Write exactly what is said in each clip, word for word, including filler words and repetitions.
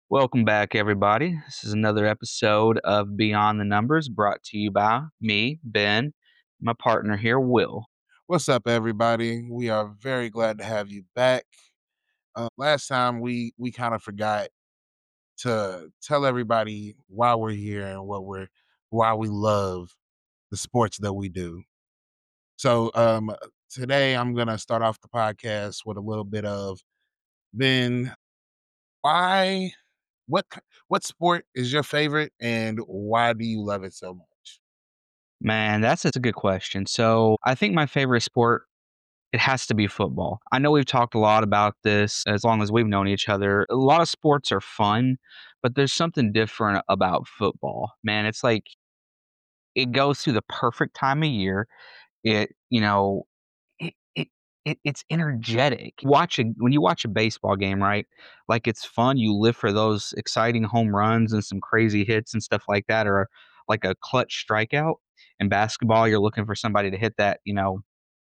Welcome back, everybody. This is another episode of Beyond the Numbers brought to you by me, Ben, my partner here, Will. What's up, everybody? We are very glad to have you back. Uh, last time we we kind of forgot to tell everybody why we're here and what we're why we love the sports that we do. So um, today I'm gonna start off the podcast with a little bit of Ben. Why? What k- what sport is your favorite, and why do you love it so much? Man, that's a good question. So, I think my favorite sport, it has to be football. I know we've talked a lot about this as long as we've known each other. A lot of sports are fun, but there's something different about football. Man, it's like it goes through the perfect time of year. It, you know, it it it it's energetic. Watching when you watch a baseball game, right? Like, it's fun, you live for those exciting home runs and some crazy hits and stuff like that, or like a clutch strikeout. In basketball, you're looking for somebody to hit that, you know,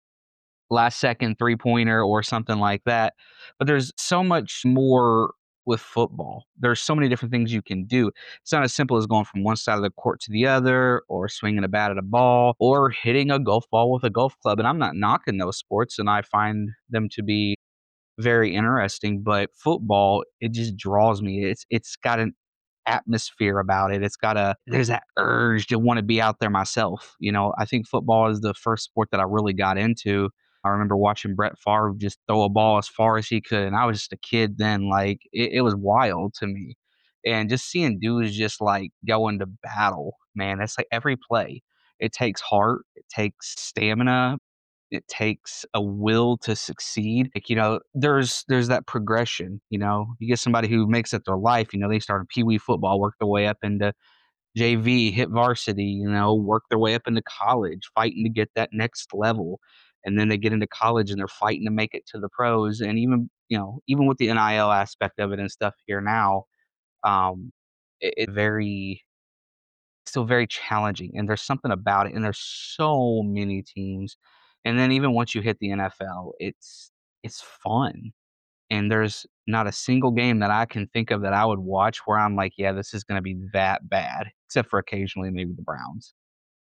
last second three pointer or something like that. But there's so much more with football. There's so many different things you can do. It's not as simple as going from one side of the court to the other, or swinging a bat at a ball, or hitting a golf ball with a golf club. And I'm not knocking those sports, and I find them to be very interesting. But football, it just draws me. It's it's got an atmosphere about it. It's got a there's that urge to want to be out there myself. You know, I think football is the first sport that I really got into. I remember watching Brett Favre just throw a ball as far as he could, and I was just a kid then. Like, it, it was wild to me, and just seeing dudes just like go into battle, man. That's like every play. It takes heart. It takes stamina. It takes a will to succeed. Like, you know, there's there's that progression, you know. You get somebody who makes it their life, you know, they start in pee-wee football, work their way up into J V, hit varsity, you know, work their way up into college, fighting to get that next level. And then they get into college and they're fighting to make it to the pros. And even, you know, even with the N I L aspect of it and stuff here now, um, it, it very still very challenging, and there's something about it, and there's so many teams. And then even once you hit the N F L, it's it's fun, and there's not a single game that I can think of that I would watch where I'm like, "Yeah, this is gonna be that bad," except for occasionally maybe the Browns.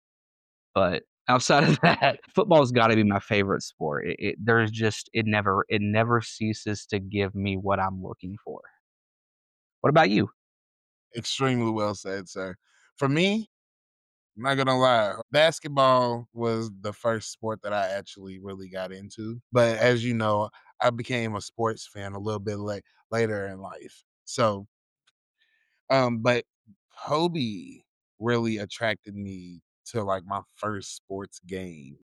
But outside of that, football's gotta be my favorite sport. It it there's just it never it never ceases to give me what I'm looking for. What about you? Extremely well said, sir. For me, I'm not gonna lie. Basketball was the first sport that I actually really got into. But as you know, I became a sports fan a little bit late later in life. So, um, but Kobe really attracted me to like my first sports game.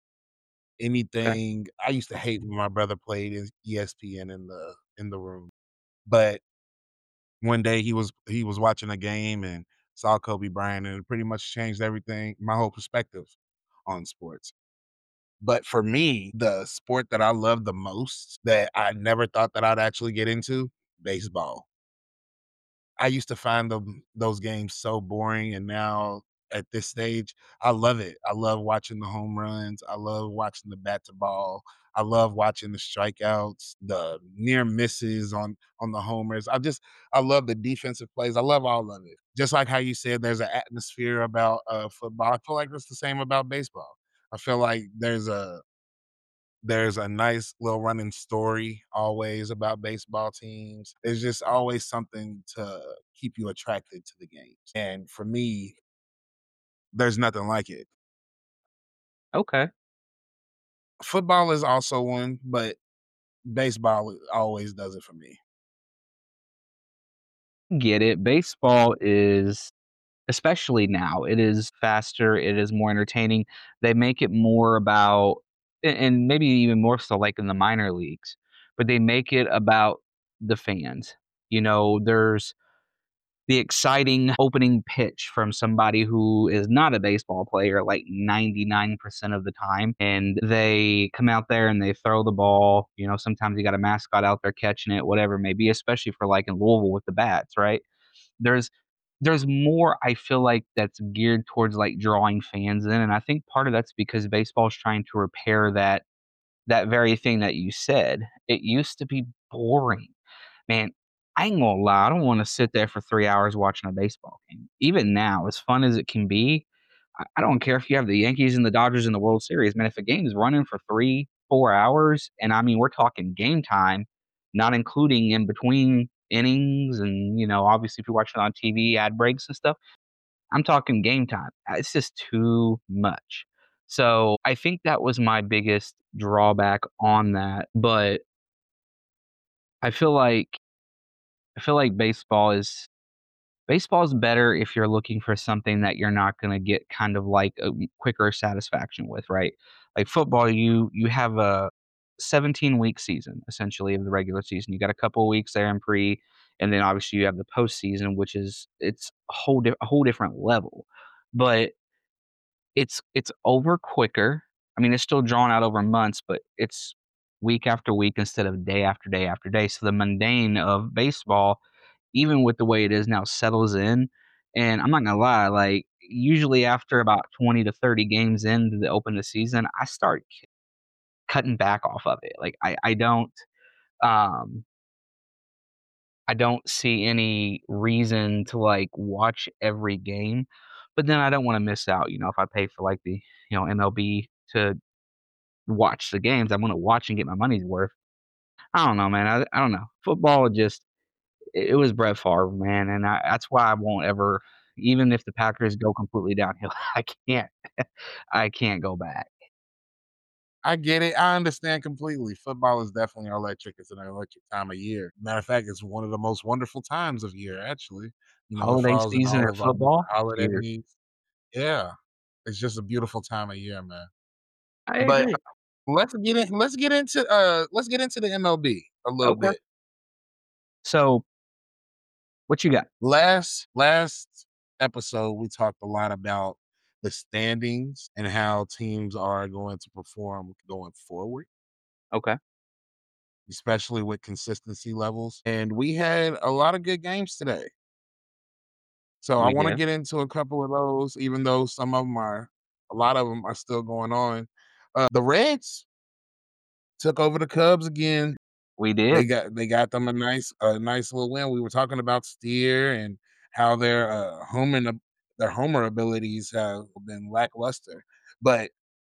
Okay. Anything I used to hate when my brother played in E S P N in the in the room. But one day he was he was watching a game and saw Kobe Bryant, and it pretty much changed everything, my whole perspective on sports. But for me, the sport that I love the most that I never thought that I'd actually get into, baseball. I used to find them those games so boring, and now at this stage, I love it. I love watching the home runs. I love watching the bat to ball. I love watching the strikeouts, the near misses on on the homers. I just I love the defensive plays. I love all of it. Just like how you said there's an atmosphere about uh, football. I feel like it's the same about baseball. I feel like there's a there's a nice little running story always about baseball teams. There's just always something to keep you attracted to the games. And for me, there's nothing like it. Okay. Football is also one, but baseball always does it for me. Get it. Baseball is, especially now, it is faster, it is more entertaining. They make it more about, a and maybe even more so like in the minor leagues, but they make it about the fans. You know, there's the exciting opening pitch from somebody who is not a baseball player like ninety-nine percent of the time, and they come out there and they throw the ball. You know, sometimes you got a mascot out there catching it, whatever it may be, especially for like in Louisville with the bats, right? There's there's more, I feel like, that's geared towards, like, drawing fans in, and I think part of that's because baseball is trying to repair that that very thing that you said. It used to be boring. Man, I ain't gonna lie, I don't wanna sit there for three hours watching a baseball game. Even now, as fun as it can be, I I don't care if you have the Yankees and the Dodgers in the World Series, man, if a game is running for three, four hours, and I mean, we're talking game time, not including in between innings and, you know, obviously, if you're watching on T V, ad breaks and stuff, I'm talking game time. Uh, it's just too much. So, I think that was my biggest drawback on that, but I feel like I feel like baseball is baseball is better if you're looking for something that you're not gonna get kind of like a m quicker satisfaction with, right? Like football, you you have a seventeen-week season, essentially, of the regular season. You got a couple of weeks there in pre, and then obviously you have the postseason, which is it's a whole di a whole different level. But it's it's over quicker. I mean, it's still drawn out over months, but it's week after week instead of day after day after day. So the mundane of baseball, even with the way it is now, settles in. And I'm not gonna lie, like usually after about twenty to thirty games into the open the season, I start c- cutting back off of it. Like I, I don't um I don't see any reason to like watch every game. But then I don't want to miss out, you know, if I pay for like the, you know, M L B to watch the games, I wanna watch and get my money's worth. I don't know, man. I I don't know. Football just it it was Brett Favre, man, and I that's why I won't ever even if the Packers go completely downhill, I can't I can't go back. I get it. I understand completely. Football is definitely electric. It's an electric time of year. Matter of fact, it's one of the most wonderful times of year, actually. You know, it Holiday falls in season all or of our different football? Cheers. holidays. Yeah. It's just a beautiful time of year, man. I But agree. let's get in let's get into uh let's get into the M L B a little Okay. bit. So, what you got? Last last episode we talked a lot about the standings and how teams are going to perform going forward, Okay. especially with consistency levels. And we had a lot of good games today. So I We want to did. get into a couple of those, even though some of them are, a lot of them are still going on. Uh, the Reds took over the Cubs again. We They did. got they got them a nice a nice little win. We were talking about Steer and how their uh, homing ab- their homer abilities have been lackluster, but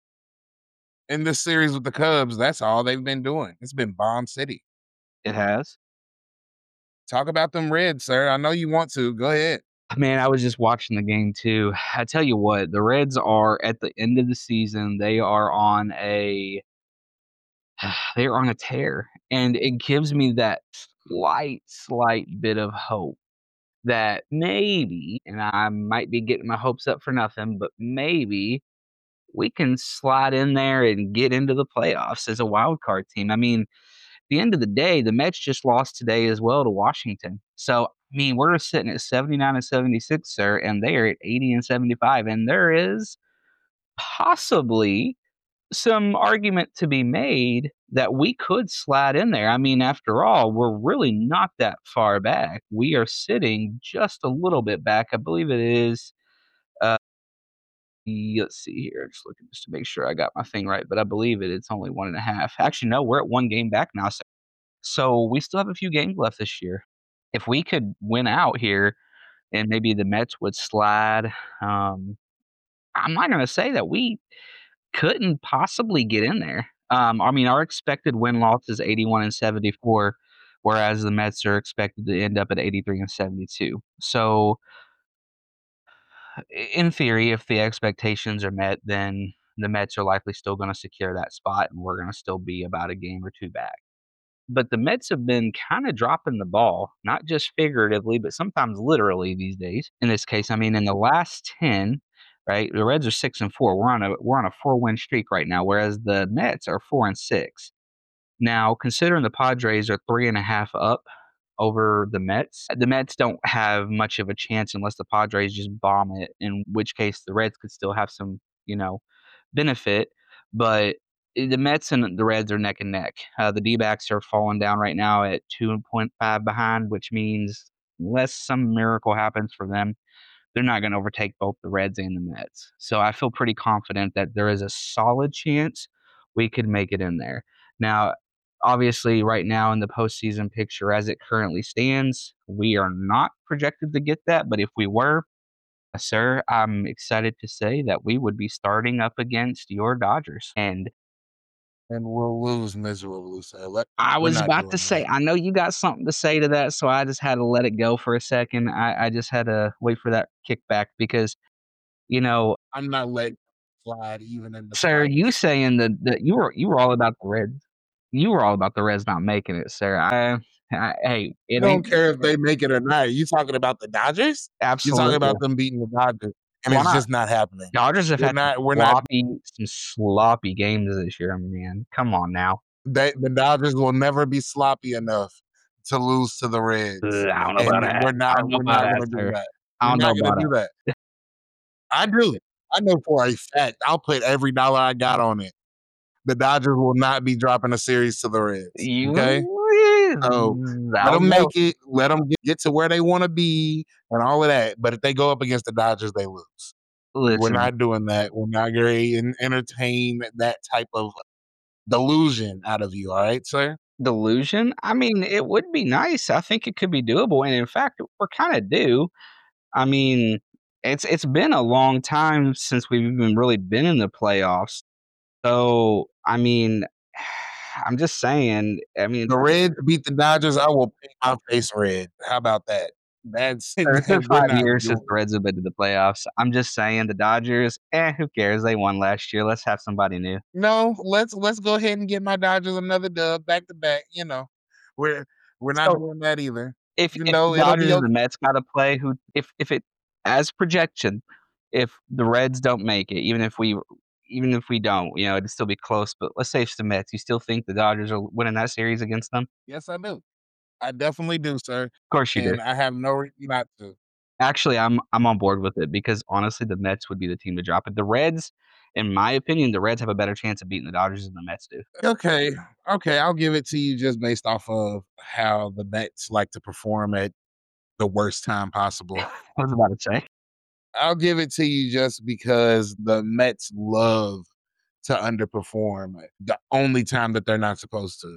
in this series with the Cubs, that's all they've been doing. It's been Bomb City. It has. Talk about them Reds, sir. I know you want to. Go ahead. Man, I was just watching the game too. I tell you what, the Reds are at the end of the season, they are on a they're on a tear, and it gives me that slight, slight bit of hope that maybe, and I might be getting my hopes up for nothing, but maybe we can slide in there and get into the playoffs as a wild card team. I mean, at the end of the day, the Mets just lost today as well to Washington. So, I mean, we're sitting at seventy-nine and seventy-six, sir, and they are at eighty and seventy-five, and there is possibly some argument to be made that we could slide in there. I mean, after all, we're really not that far back. We are sitting just a little bit back. I believe it is. Uh, y- let's see here. Just looking just to make sure I got my thing right, but I believe it. It's only one and a half. Actually, no, we're at one game back now. So, so we still have a few games left this year. If we could win out here, and maybe the Mets would slide. Um, I'm not going to say that we couldn't possibly get in there. Um, I mean, our expected win-loss is eighty-one and seventy-four, whereas the Mets are expected to end up at eighty-three and seventy-two. So, I in theory, if the expectations are met, then the Mets are likely still gonna secure that spot, and we're gonna still be about a game or two back. But the Mets have been kinda dropping the ball, not just figuratively, but sometimes literally these days. In this case, I mean, in the last ten, right, the Reds are six and four. We're on a we're on a four-win streak right now, whereas the Mets are four and six. Now, considering the Padres are three and a half up over the Mets, the Mets don't have much of a chance unless the Padres just bomb it, in which case the Reds could still have some, you know, benefit. But eh, the Mets and the Reds are neck and neck. Uh, the D-backs are falling down right now at two point five behind, which means unless some miracle happens for them, they're not gonna overtake both the Reds and the Mets. So I feel pretty confident that there is a solid chance we could make it in there. Now, Obviously, right now in the postseason picture as it currently stands, we are not projected to get that, but if we were, uh, sir, I'm excited to say that we would be starting up against your Dodgers, and And we'll lose miserably, so let I we're was not about to doing say, that. I know you got something to say to that, so I just had to let it go for a second. I I just had to wait for that kickback because, you know, I'm not letting slide even in the sir, you slightest. saying that that you were you were all about the Reds. You were all about the Reds not making it, sir. I I hey, I it don't ain't care if they make it or not. You talking about the Dodgers? You're talking absolutely. about them beating the Dodgers, and Why it's not? just not happening. Dodgers have We're had some not we're not sloppy some sloppy games this year, man. Come on now. they the Dodgers will never be sloppy enough to lose to the Reds, Ugh, I don't know about and that. we're I not don't know we're about not that, gonna do sir. that. I We're don't know not gonna about do that. that. I do it. I know for a fact. I'll put every dollar I got on it. The Dodgers will not be dropping a series to the Reds, okay? You So, I let don't them know. make it, let them get get to where they wanna be and all of that, but if they go up against the Dodgers, they lose. We're Listen, not doing that. We're not gonna en entertain that type of delusion out of you, alright, sir? delusion? I mean, it would be nice. I think it could be doable, and in fact, we're kinda due. I mean, it's it's been a long time since we've even really been in the playoffs. So, I mean, I'm just saying, I mean, The Reds beat the Dodgers, I will paint my face red. How about that? That's sir, it's been we're five not years since doing the Reds have been to the playoffs. I'm just saying the Dodgers, eh, who cares? They won last year. Let's have somebody new. No, let's let's go ahead and get my Dodgers another dub back to back, you know. We're we're not So, doing that either. if You if the know, it'll be Dodgers and okay. the Mets gotta play, who if if it as projection, if the Reds don't make it, even if we even if we don't, you know, it'd still be close, but let's say it's the Mets, you still think the Dodgers are winning that series against them? Yes, I do. I definitely do, sir, Of course you do. and I have no reason not to. Actually, I'm I'm on board with it because honestly, the Mets would be the team to drop it. The Reds, in my opinion, the Reds have a better chance of beating the Dodgers than the Mets do. Okay, okay, I'll give it to you just based off of how the Mets like to perform at the worst time possible. I was about to say. I'll give it to you just because the Mets love to underperform the only time that they're not supposed to.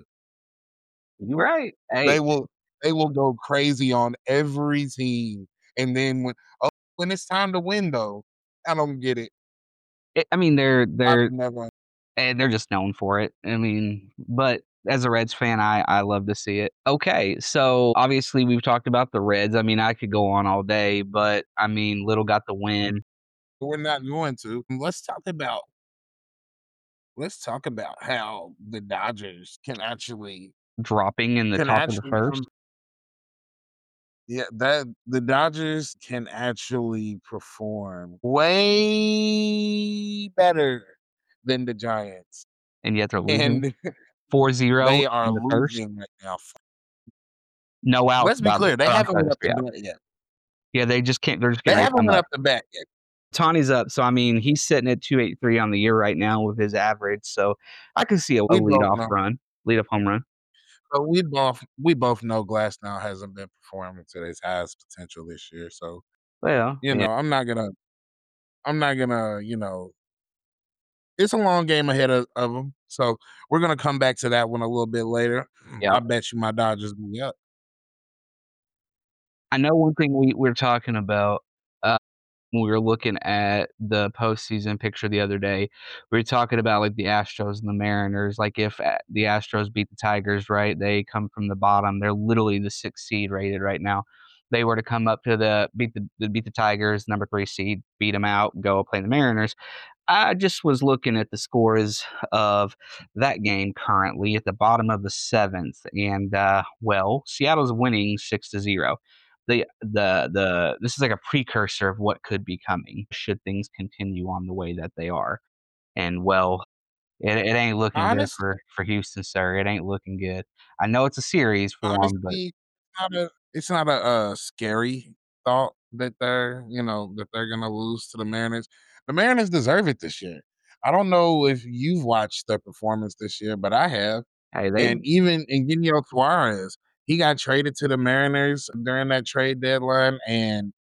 You're right. They Hey, will they will go crazy on every team, and then when oh, when it's time to win though, I don't get it. it, I mean, they're I've they're never and they're just known for it. I mean, but as a Reds fan, I I love to see it. Okay, so obviously we've talked about the Reds. I mean, I could go on all day, but I mean, Little got the win, we're not going to. Let's talk about let's talk about how the Dodgers can actually dropping in the can top of the actually come first. yeah, that the Dodgers can actually perform way better than the Giants, And yet they're losing and four zero they are in the first. losing right now. No outs Let's be about clear, they or I'm haven't sorry, went that's up three to outs. bat yet. Yeah, they just can't they're just They getting ready to haven't come went up. up to bat yet. Tawny's up, so I mean, he's sitting at two eighty-three on the year right now with his average, so I could see a, a We both leadoff know. run, leadoff home run. So we both we both know Glass now hasn't been performing to his highest potential this year. So, Well, you yeah, know, I'm not gonna I'm not gonna, you know, it's a long game ahead of, of them. So we're gonna come back to that one a little bit later. yeah. I bet you my Dodgers will be up. I know one thing we we're talking about, uh, when we were looking at the postseason picture the other day, we were talking about, like, the Astros and the Mariners, like, if, uh, the Astros beat the Tigers, right, they come from the bottom, they're literally the sixth seed rated right now. They were to come up to the beat the beat the Tigers, number three seed, beat them out, go play the Mariners. I just was looking at the scores of that game currently at the bottom of the seventh, and, uh, well, Seattle's winning six to zero. The the the this is like a precursor of what could be coming should things continue on the way that they are, and, well, it it ain't looking good Honest for for Houston, sir, it ain't looking good. I know it's a series for them, but honestly, it's not a it's not a, uh, scary thought that they're, you know, that they're gonna lose to the Mariners. The Mariners deserve it this year. I don't know if you've watched their performance this year, but I have. hey, they And even Eugenio Suarez, he got traded to the Mariners during that trade deadline, and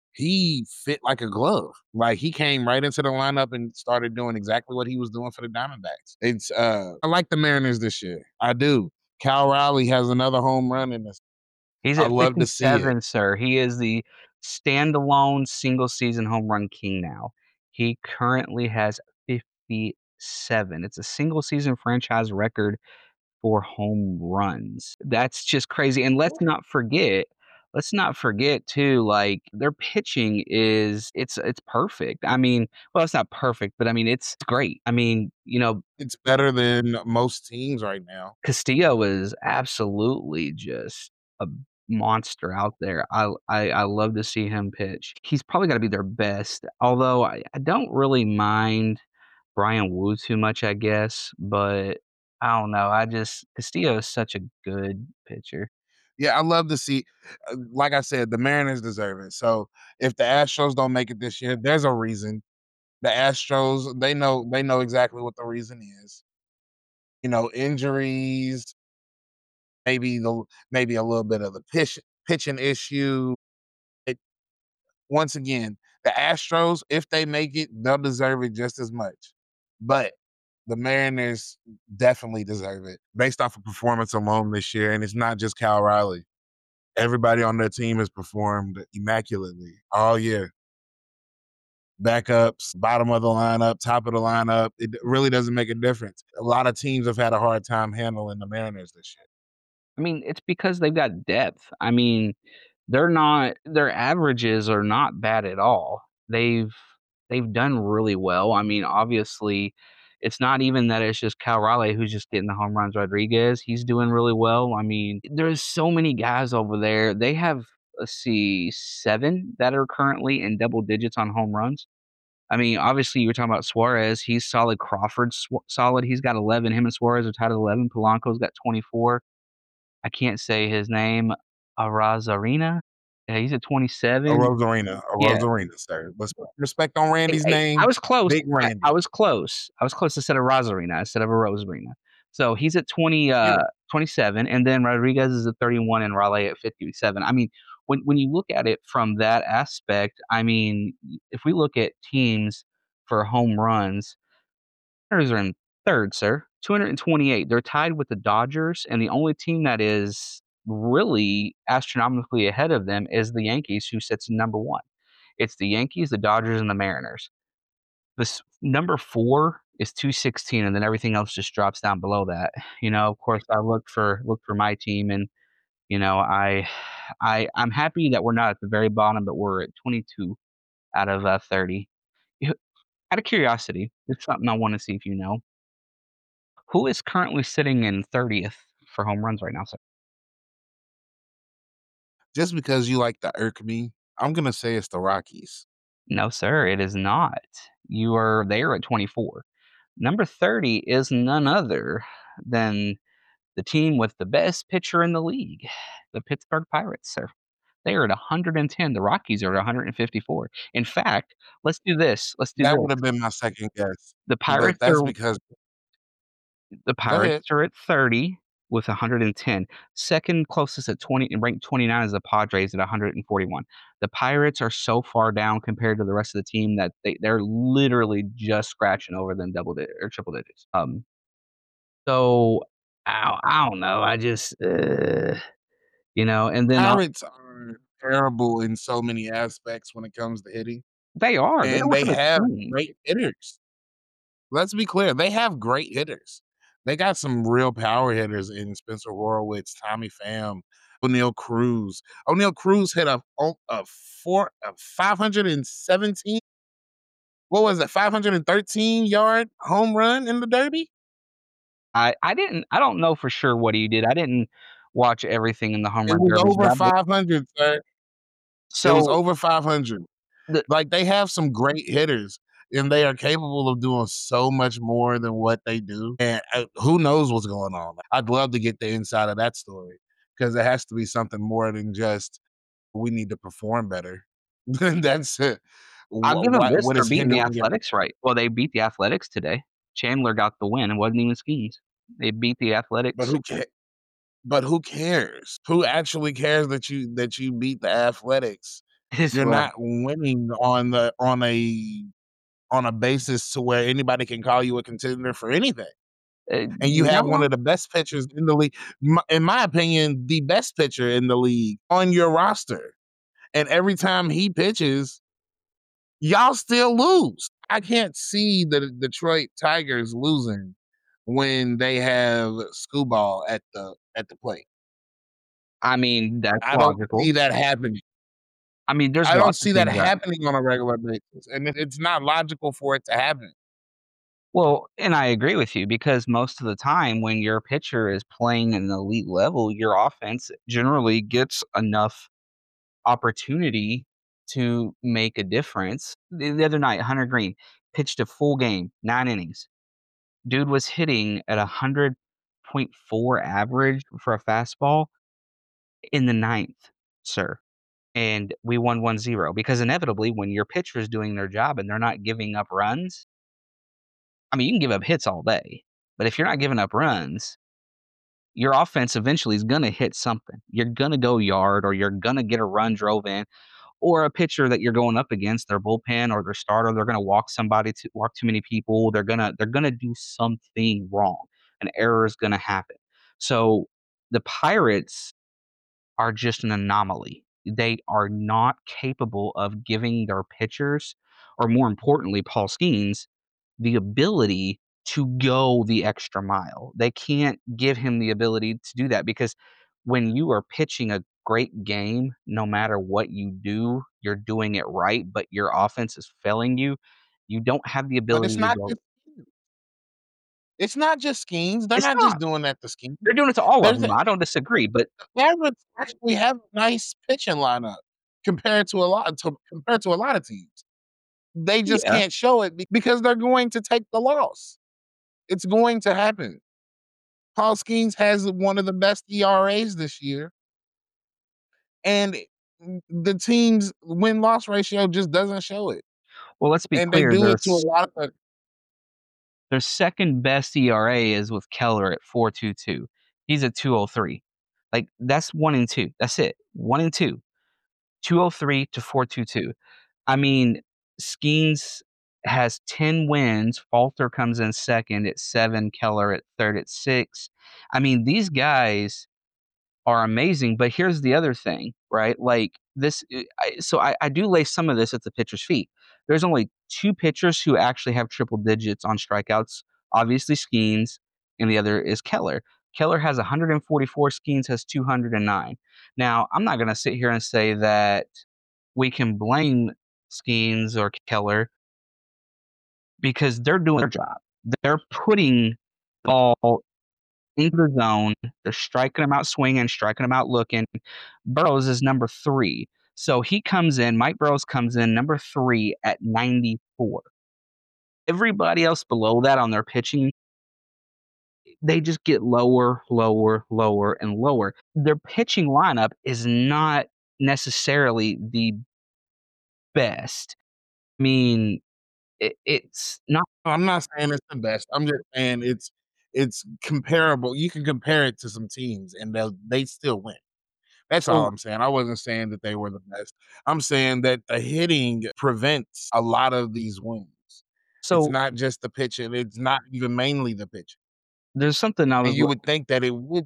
he fit like a glove. Like, he came right into the lineup and started doing exactly what he was doing for the Diamondbacks. It's, uh I like the Mariners this year. I do. Cal Raleigh has another home run in this. He's I at love to see it. fifty-seven, sir. He is the standalone single season home run king now. He currently has fifty-seven. It's a single season franchise record for home runs. That's just crazy, and let's not forget let's not forget too, like, their pitching is it's it's perfect. I mean, well, it's not perfect, but I mean, it's great. I mean, you know, It's better than most teams right now. Castillo is absolutely just a monster out there. I I I love to see him pitch. He's probably gotta be their best, although I I don't really mind Brian Wu too much, I guess, but I don't know, I just Castillo is such a good pitcher. Yeah, I love to see uh, like I said, the Mariners deserve it. So, if the Astros don't make it this year, there's a reason. The Astros, they know they know exactly what the reason is. You know, injuries, maybe the maybe a little bit of the pitch pitching issue. It once again, the Astros, if they make it, they'll deserve it just as much. But the Mariners definitely deserve it based off of performance alone this year, and it's not just Cal Riley. Everybody on their team has performed immaculately all year. Backups, bottom of the lineup, top of the lineup, it really doesn't make a difference. A lot of teams have had a hard time handling the Mariners this year. I mean, it's because they've got depth. I mean, they're not their averages are not bad at all. They've they've done really well. I mean, obviously, it's not even that it's just Cal Raleigh who's just getting the home runs. Rodriguez, he's doing really well. I mean, there's so many guys over there. They have, let's see, seven that are currently in double digits on home runs. I mean, obviously, you're talking about Suarez. He's solid. Crawford's sw- solid. He's got eleven. Him and Suarez are tied at eleven. Polanco's got twenty-four. I can't say his name, Arozarena? Yeah, he's at A twenty-seven. Rosarina, a Yeah. Rosarina, sir. Let's put respect on Hey Randy's hey, I name, was close. Big I I Randy. was close. I was close instead of Rosarena instead of a Rosarina. So, he's at twenty, You uh, twenty-seven, and then Rodriguez is at thirty-one and Raleigh at fifty-seven. I mean, when when you look at it from that aspect, I mean, if we look at teams for home runs, Mariners are in third, sir, two hundred twenty-eight. They're tied with the Dodgers, and the only team that is really astronomically ahead of them is the Yankees, who sits number one. It's the Yankees, the Dodgers, and the Mariners. This number four is two sixteen, and then everything else just drops down below that. You know, of course, I looked for looked for my team, and, you know, I I I'm happy that we're not at the very bottom, but we're at twenty-two out of, uh, thirty. You Out of curiosity, it's something I wanna see if you know. Who is currently sitting in thirtieth for home runs right now, sir? just because you like to irk me, I'm gonna say it's the Rockies. No, sir, it is not. You are there at twenty-four. Number thirty is none other than the team with the best pitcher in the league, the Pittsburgh Pirates, sir. They are at one hundred ten. The Rockies are at one hundred fifty-four. In fact, let's do this. Let's do That this. would have been my second guess, The but Pirates that's are because The go ahead. Pirates are at thirty with one hundred ten. Second closest at twenty and ranked twenty-nine is the Padres at one hundred forty-one. The Pirates are so far down compared to the rest of the team that they they're literally just scratching over them double di or triple digits. Um, so I I don't know. I just, uh, you know, and then, uh Pirates are terrible in so many aspects when it comes to hitting, they are. They and don't they have a have team. great hitters. Let's be clear, they have great hitters. They got some real power hitters in Spencer Horwitz, Tommy Pham, O'Neil Cruz. O'Neil Cruz hit a oh, a four a five hundred seventeen what was it, five hundred thirteen yard home run in the Derby? I I didn't I don't know for sure what he did. I didn't watch everything in the home It run was derby, but over I be five hundred, sir. It was so over five hundred. the Like, they have some great hitters, and they are capable of doing so much more than what they do, and, uh, who knows what's going on. I'd love to get the inside of that story because it has to be something more than just, "We need to perform better." That's it. I'll What give them what this, what they're is beating the hindering it? Athletics right. Well, they beat the Athletics today. Chandler got the win, it wasn't even schemes. They beat the But Athletics. who ca but who cares? Who actually cares that you that you beat the Athletics? It's You're rough. not winning on the on a on a basis to where anybody can call you a contender for anything. Uh, And you you're have not one wrong. of the best pitchers in the league, my in my opinion, the best pitcher in the league on your roster. And every time he pitches, y'all still lose. I can't see the Detroit Tigers losing when they have Skubal at the at the plate. I mean, that's I don't logical. see that happening. I mean, there's I don't lots of see that things that happening on a regular basis, and it it's not logical for it to happen. well, and I agree with you because most of the time when your pitcher is playing an elite level, your offense generally gets enough opportunity to make a difference. The the other night, Hunter Green pitched a full game, nine innings. Dude was hitting at a one hundred point four average for a fastball in the ninth, sir, and we won one zero because inevitably, when your pitcher is doing their job and they're not giving up runs, I mean, you can give up hits all day, but if you're not giving up runs, your offense eventually is gonna hit something. You're gonna go yard or you're gonna get a run drove in, or a pitcher that you're going up against, their bullpen or their starter, they're gonna walk somebody to walk too many people. They're gonna they're gonna do something wrong. An error is gonna happen. So the Pirates are just an anomaly. They are not capable of giving their pitchers, or more importantly, Paul Skeens, the ability to go the extra mile. They can't give him the ability to do that because when you are pitching a great game, no matter what you do, you're doing it right, but your offense is failing you. You don't have the But it's ability to not go. just it's not just schemes. They're It's not just not. doing that to schemes. They're doing it to all of There's them. a I don't disagree, but Pirates actually have a nice pitching lineup compared to a lot to compared to a lot of teams. They just yeah. can't show it be because they're going to take the loss. It's going to happen. Paul Skeens has one of the best E R As this year, and the team's win-loss ratio just doesn't show it, Well, let's be and they clear. do Their it to a lot of their second best E R A is with Keller at four point two two. He's at two point oh three. Like that's one and two. That's it. one and two. two point oh three to four point two two. I mean, Skeens has ten wins. Falter comes in second at seven. Keller at third at six. I mean, these guys are amazing. But here's the other thing, right? Like this, uh, I, so I, I do lay some of this at the pitcher's feet. There's only two pitchers who actually have triple digits on strikeouts. Obviously, Skeens, and the other is Keller. Keller has one hundred forty-four. Skeens has two hundred nine. Now, I'm not going to sit here and say that we can blame Skeens or Keller because they're doing their job. They're putting the ball into the zone. They're striking them out swinging, striking them out looking. Burrows is number three. So he comes in, Mike Burrows comes in number three at ninety-four. Everybody else below that on their pitching, they just get lower, lower, lower, and lower. Their pitching lineup is not necessarily the best. I mean, it, it's not. I'm not saying it's the best. I'm just saying it's it's comparable. You can compare it to some teams, and they'll they still win. That's all So, I'm saying. I wasn't saying that they were the best. I'm saying that the hitting prevents a lot of these wins. It's so not just the pitching. It's not even mainly the pitching. there's something I And was. you would think that it would.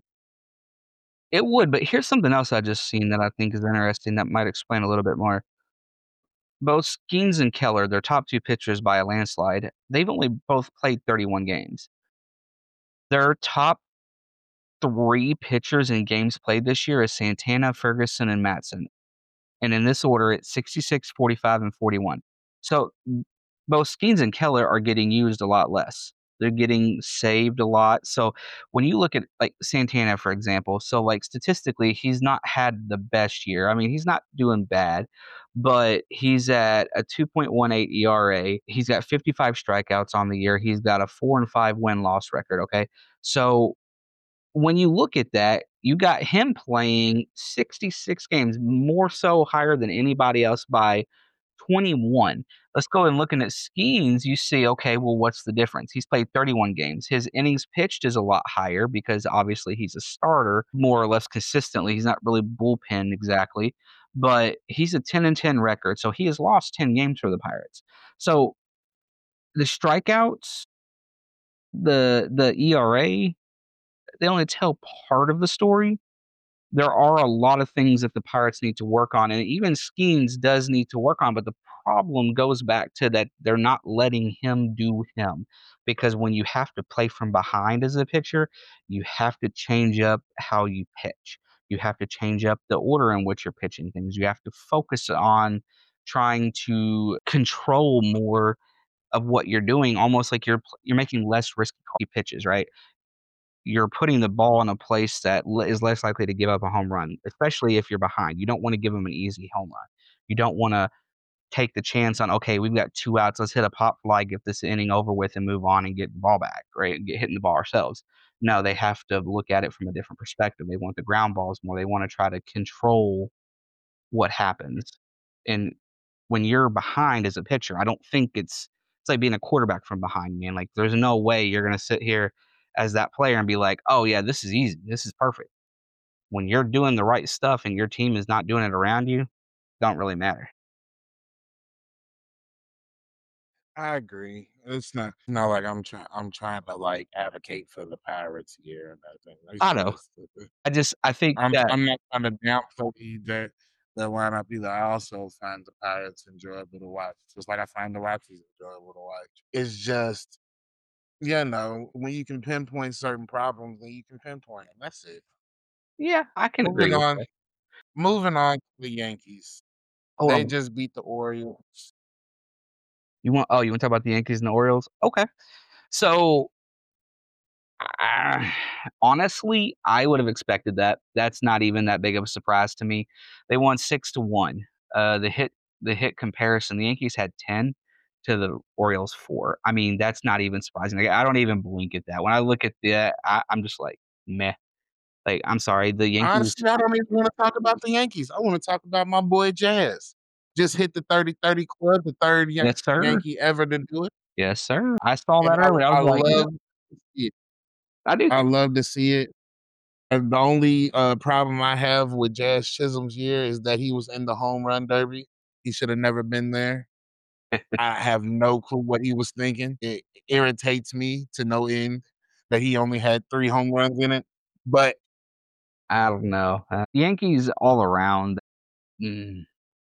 It would, but here's something else I just seen that I think is interesting that might explain a little bit more. Both Skeens and Keller, their top two pitchers by a landslide, they've only both played thirty-one games. Their top three pitchers in games played this year is Santana, Ferguson, and Matson. And in this order, it's sixty-six, forty-five, and forty-one. So m- both Skeens and Keller are getting used a lot less. They're getting saved a lot. So when you look at like Santana, for example, so like statistically, he's not had the best year. I mean, he's not doing bad, but he's at a two point one eight E R A. He's got fifty-five strikeouts on the year. He's got a four and five win loss record. Okay. So when you look at that, you got him playing sixty-six games, more so higher than anybody else by twenty-one. Let's go and looking at Skeens, you see, okay, well, what's the difference? He's played thirty-one games. His innings pitched is a lot higher because obviously he's a starter more or less consistently. He's not really bullpen exactly, but he's a ten and ten record, so he has lost ten games for the Pirates. So the strikeouts, the the E R A, they only tell part of the story. There are a lot of things that the Pirates need to work on, and even Skeens does need to work on, but the problem goes back to that they're not letting him do him. Because when you have to play from behind as a pitcher, you have to change up how you pitch. You have to change up the order in which you're pitching things. You have to focus on trying to control more of what you're doing, almost like you're pl you're making less risky pitches, right? You're putting the ball in a place that le is less likely to give up a home run, especially if you're behind. You don't wanna give give them an easy home run. You don't wanna take the chance on, "Okay, we've got two outs, let's hit a pop fly, get this inning over with, and move on and get the ball back," right? And get hitting the ball ourselves. No, they have to look at it from a different perspective. They want the ground balls more. They wanna try to control what happens. And when you're behind as a pitcher, I don't think it's it's like being a quarterback from behind, man. Like, there's no way you're gonna sit here as that player and be like, "Oh, yeah, this is easy. This is perfect." When you're doing the right stuff and your team is not doing it around you, don't really matter. I agree. It's not not like I'm trying I'm trying to, like, advocate for the Pirates here or nothing. It's I know. just that I just I think I'm that I'm not trying to downplay that that lineup either. I also find the Pirates enjoyable to watch, just like I find the Rockies enjoyable to watch. It's just, you know, when you can pinpoint certain problems, then you can pinpoint them. That's it. yeah, I can Moving agree with on that. moving on to the Yankees. Oh, They um, just beat the Orioles. you want oh, you wanna talk about the Yankees and the Orioles? Okay. So Ah, honestly, I would have expected that. That's not even that big of a surprise to me. They won six to one. Uh, the hit the hit comparison, the Yankees had ten to the Orioles four. I mean, that's not even surprising. Like, I don't even blink at that. When I look at that, I I'm just like, "Meh." Like, I'm sorry, the Yankees. Honestly, I don't even wanna talk about the Yankees. I wanna talk about my boy Jazz. Just hit the thirty thirty club, the third Yan Yes, sir. Yankee ever to do it, Yes, sir. I saw and that I earlier. I was I like, "Yep, love to see it. I do I too." love to see it, and the only, uh, problem I have with Jazz Chisholm's year is that he was in the home run derby. He shoulda never been there. I have no clue what he was thinking. It irritates me to no end that he only had three home runs in it, but I don't know. Uh, Yankees all around. Mm.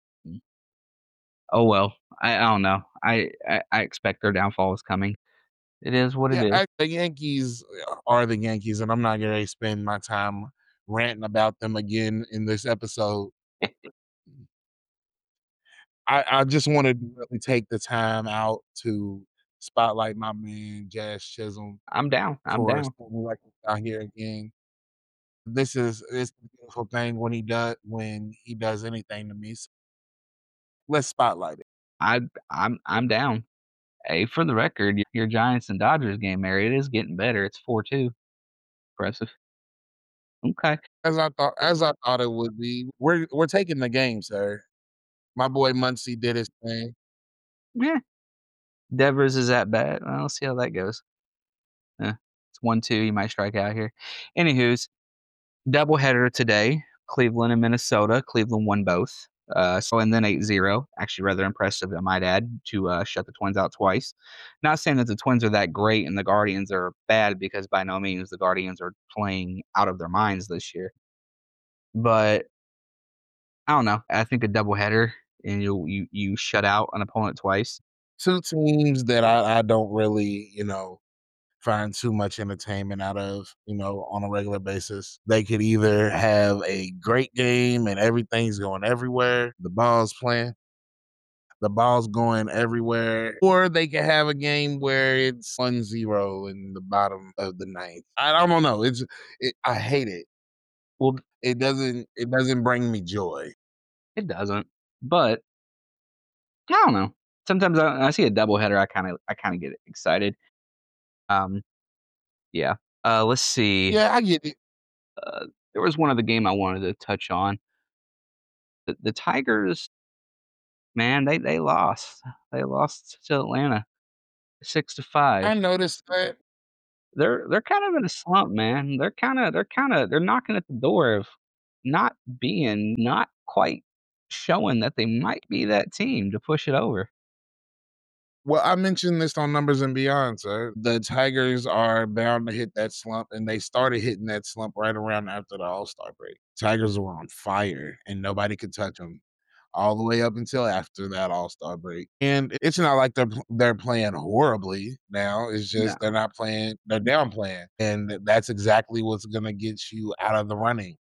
Oh, well. I I don't know. I I I expect their downfall is coming. It is what it yeah, is. I the Yankees are the Yankees, and I'm not gonna spend my time ranting about them again in this episode. I I just wanted to really take the time out to spotlight my man Jazz Chisholm I'm down, I'm for down. setting records out here again. This is it's a beautiful thing when he does when he does anything to me. So let's spotlight it. I I'm I'm down. Hey, for the record, your Giants and Dodgers game, Mary, it is getting better. It's four two. Impressive. Okay. As I thought as I thought it would be. We're we're taking the game, sir. My boy Muncy did his thing. Yeah. Devers is at bat. Well, let's see how that goes. Eh, it's one two, he might strike out here. Anywho's, doubleheader today, Cleveland and Minnesota. Cleveland won both. Uh, so and then eight zero. Actually rather impressive, I might add, to, uh, shut the Twins out twice. Not saying that the Twins are that great and the Guardians are bad because by no means the Guardians are playing out of their minds this year. But I don't know. I think a doubleheader and you you you shut out an opponent twice. two teams that I I don't really, you know, find too much entertainment out of, you know, on a regular basis. They could either have a great game and everything's going everywhere, the ball's playing, the ball's going everywhere, or they could have a game where it's one zero in the bottom of the ninth. I I don't know. It's it, I hate it. Well, It doesn't it doesn't bring me joy. it doesn't. But I don't know. Sometimes I, I see a doubleheader, I kind of I kind of get excited. Um, yeah. Uh, let's see. Yeah, I get it. Uh, there was one other game I wanted to touch on. The, the Tigers, man, they they lost. They lost to Atlanta six to five. I noticed that. They're they're kind of in a slump, man. They're kind of they're kind of they're knocking at the door of not being not quite. showing that they might be that team to push it over. Well, I mentioned this on Numbers and Beyond, sir. The Tigers are bound to hit that slump, and they started hitting that slump right around after the All-Star break. Tigers were on fire, and nobody could touch them all the way up until after that All-Star break. And it's not like they're they're playing horribly now. It's No, just they're not playing, they're downplaying. And that's exactly what's gonna get you out of the running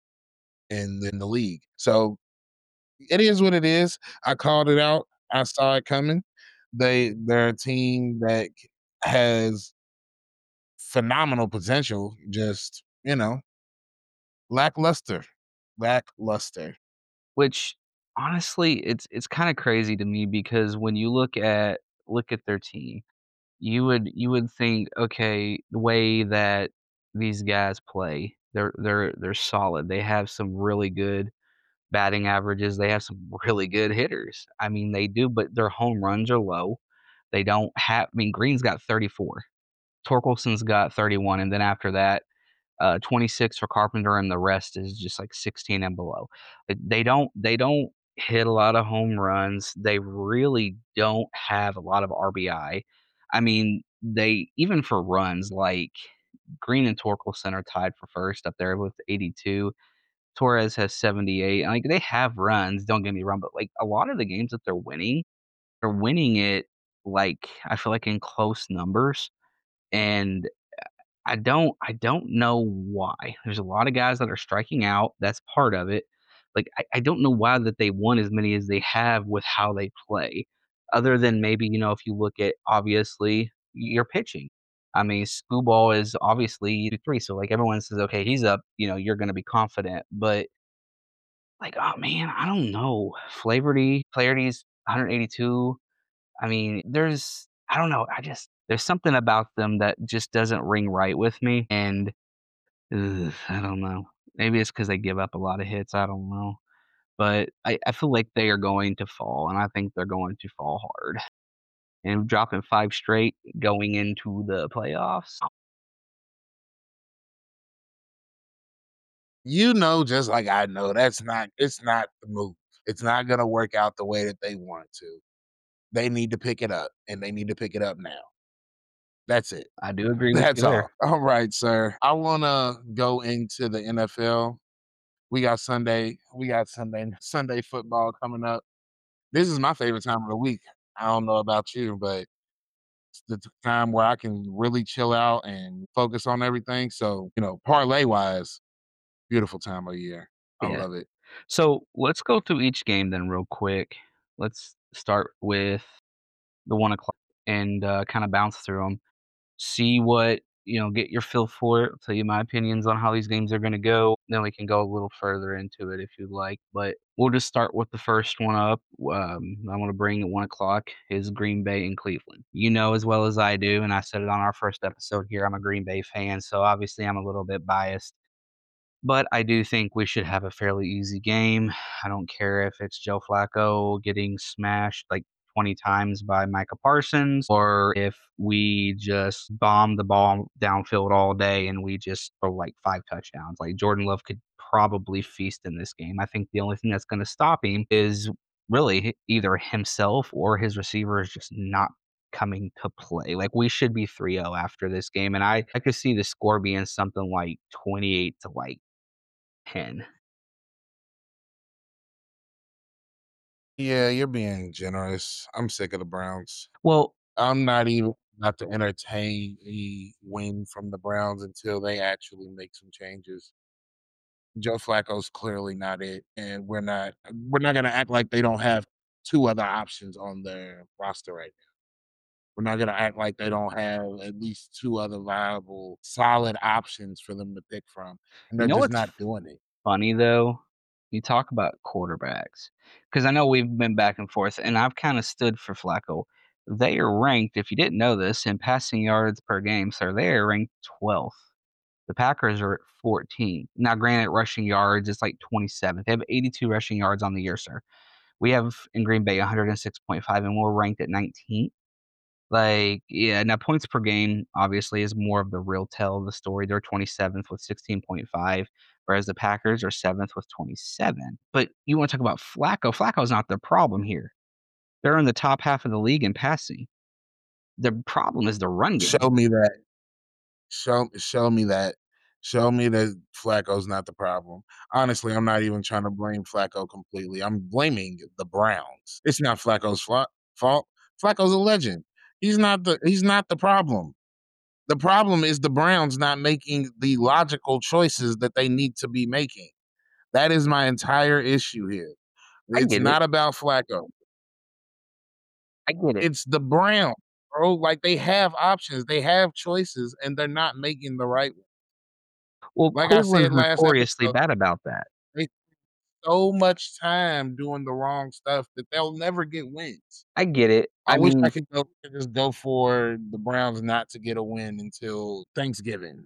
in in the league. So it is what it is. I called it out. I saw it coming. They they're a team that has phenomenal potential, just, you know, lackluster. Lackluster. which honestly, it's it's kinda crazy to me because when you look at look at their team, you would you would think, okay, the way that these guys play, they're they're they're solid. They have some really good batting averages. They have some really good hitters. I mean, they do, but their home runs are low. They don't have I mean, Green's got thirty-four. Torkelson's got thirty-one, and then after that, uh, twenty-six for Carpenter, and the rest is just like sixteen and below. Like, they don't they don't hit a lot of home runs. They really don't have a lot of R B I. I I mean, they even for runs, like Green and Torkelson are tied for first up there with eighty-two. Torres has seventy-eight. Like they have runs, don't get me wrong, but like a lot of the games that they're winning, they're winning it like I feel like in close numbers. And I don't I don't know why. There's a lot of guys that are striking out, that's part of it. Like, I I don't know why that they won as many as they have with how they play, other than maybe, you know, if you look at, obviously, your pitching. I mean, Skubal is obviously three, so, like, everyone says, "Okay, he's up," you know, you're gonna be confident, but, like, oh, man, I don't know. Flaherty Flaherty's one eighty-two. I mean, there's I don't know, I just there's something about them that just doesn't ring right with me, and ugh, I don't know. Maybe it's because they give up a lot of hits, I don't know. But I I feel like they are going to fall, and I think they're going to fall hard. And dropping five straight going into the playoffs, You know, just like I know, that's not it's not the move. It's not gonna work out the way that they want to. They need to pick it up, and they need to pick it up now. That's it. I do agree with That's you there. all. All right, sir. I wanna go into the N F L. We got Sunday we got Sunday Sunday football coming up. This is my favorite time of the week. I don't know about you, but it's the t time where I can really chill out and focus on everything. So, you know, parlay wise, beautiful time of year. I Yeah. love it. So, let's go through each game then real quick. Let's start with the one o'clock and, uh, kinda bounce through them. See what you know, get your feel for it. I'll tell you my opinions on how these games are gonna go, then we can go a little further into it if you'd like, but we'll just start with the first one up. Um, I wanna bring at one o'clock is Green Bay and Cleveland. You know as well as I do, and I said it on our first episode here, I'm a Green Bay fan, so obviously I'm a little bit biased. But I do think we should have a fairly easy game. I don't care if it's Joe Flacco getting smashed like twenty times by Micah Parsons or if we just bomb the ball downfield all day and we just throw like five touchdowns. Like Jordan Love could probably feast in this game. I think the only thing that's going to stop him is really either himself or his receivers just not coming to play. Like we should be three zero after this game and I I could see the score being something like twenty-eight to like ten. Yeah, you're being generous. I'm sick of the Browns. Well, I'm not even about to entertain a win from the Browns until they actually make some changes. Joe Flacco's clearly not it, and we're not we're not gonna act like they don't have two other options on their roster right now. We're not gonna act like they don't have at least two other viable, solid options for them to pick from, and you they're know just what's not doing it. funny though? You talk about quarterbacks, because I know we've been back and forth, and I've kinda stood for Flacco. They are ranked, if you didn't know this, in passing yards per game, sir, they are ranked twelfth. The Packers are at fourteen. Now granted, rushing yards, it's like twenty-seventh. They have eighty-two rushing yards on the year, sir. We have in Green Bay one hundred six point five, and we're ranked at nineteenth. Like, yeah, now points per game obviously is more of the real tell of the story. They're twenty-seventh with sixteen point five, whereas the Packers are seventh with twenty-seven. But you wanna talk about Flacco, Flacco's not the problem here. They're in the top half of the league in passing. The problem is the run Show game. me that. Show show me that. Show me that Flacco's not the problem. Honestly, I'm not even trying to blame Flacco completely. I'm blaming the Browns. It's not Flacco's flaw fault. Flacco's a legend. He's not the he's not the problem. The problem is the Browns not making the logical choices that they need to be making. That is my entire issue here. I It's get it. not about Flacco. I get it. It's the Browns, bro. Like, they have options, they have choices, and they're not making the right one. Well, Like I Cleveland's said last notoriously episode, bad about that. they so much time doing the wrong stuff that they'll never get wins. I get it. I I wish I mean, could go just go for the Browns not to get a win until Thanksgiving.